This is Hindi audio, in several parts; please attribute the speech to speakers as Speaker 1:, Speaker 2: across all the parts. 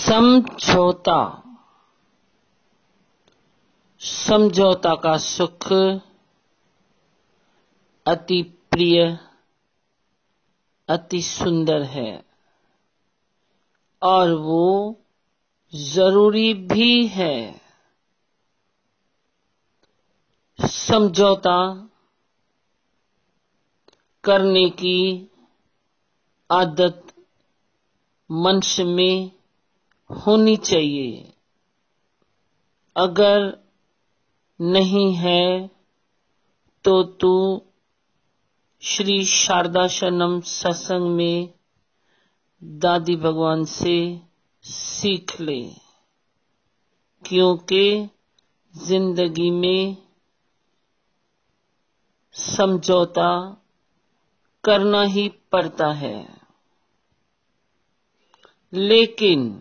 Speaker 1: समझौता। समझौता का सुख अति प्रिय, अति सुंदर है और वो जरूरी भी है। समझौता करने की आदत मनुष्य में होनी चाहिए। अगर नहीं है तो तू श्री शारदा शरणम सत्संग में दादी भगवान से सीख ले, क्योंकि जिंदगी में समझौता करना ही पड़ता है। लेकिन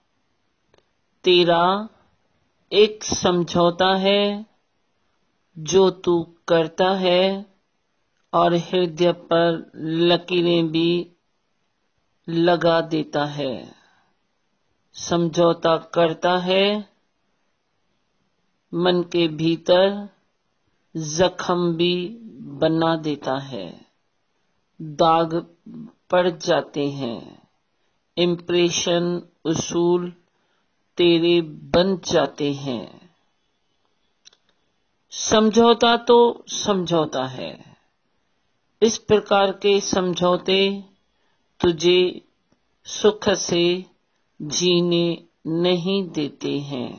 Speaker 1: तेरा एक समझौता है जो तू करता है और हृदय पर लकीरें भी लगा देता है। समझौता करता है, मन के भीतर जख्म भी बना देता है, दाग पड़ जाते हैं, इम्प्रेशन उसूल तेरे बन जाते हैं। समझौता तो समझौता है। इस प्रकार के समझौते तुझे सुख से जीने नहीं देते हैं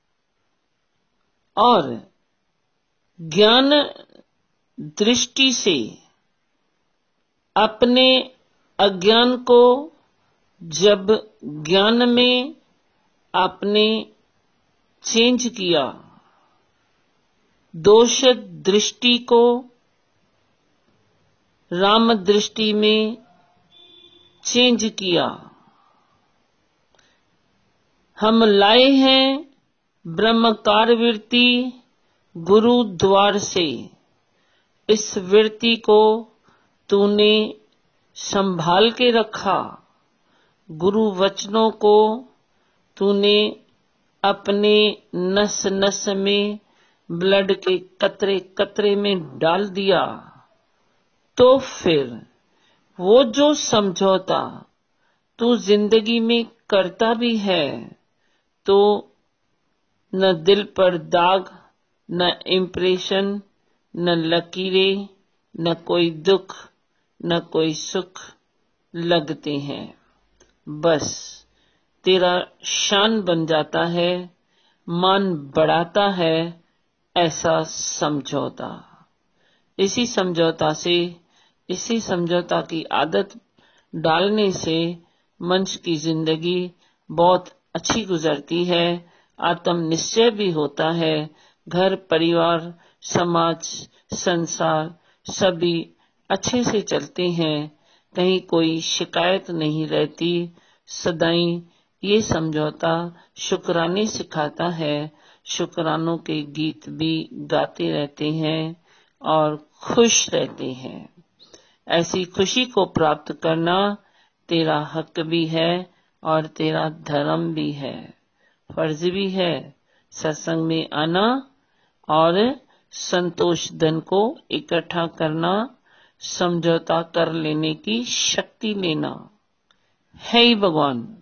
Speaker 1: और ज्ञान दृष्टि से अपने अज्ञान को जब ज्ञान में आपने चेंज किया, दोष दृष्टि को राम दृष्टि में चेंज किया। हम लाए हैं ब्रह्मकार वृत्ति गुरु द्वार से। इस वृत्ति को तूने संभाल के रखा। गुरु वचनों को तूने अपने नस नस में ब्लड के कतरे कतरे में डाल दिया। तो फिर वो जो समझौता तू जिंदगी में करता भी है, तो न दिल पर दाग, न इम्प्रेशन, न लकीरें, न कोई दुख, न कोई सुख लगते हैं। बस तेरा शान बन जाता है, मान बढ़ाता है ऐसा समझौता। इसी समझौता की आदत डालने से मनुष्य की जिंदगी बहुत अच्छी गुजरती है, आत्म निश्चय भी होता है, घर परिवार समाज संसार सभी अच्छे से चलते हैं, कहीं कोई शिकायत नहीं रहती। सदाई ये समझौता शुक्राने सिखाता है, शुक्रानों के गीत भी गाते रहते हैं और खुश रहते हैं। ऐसी खुशी को प्राप्त करना तेरा हक भी है और तेरा धर्म भी है, फर्ज भी है। सत्संग में आना और संतोष धन को इकट्ठा करना, समझौता कर लेने की शक्ति लेना है ही भगवान।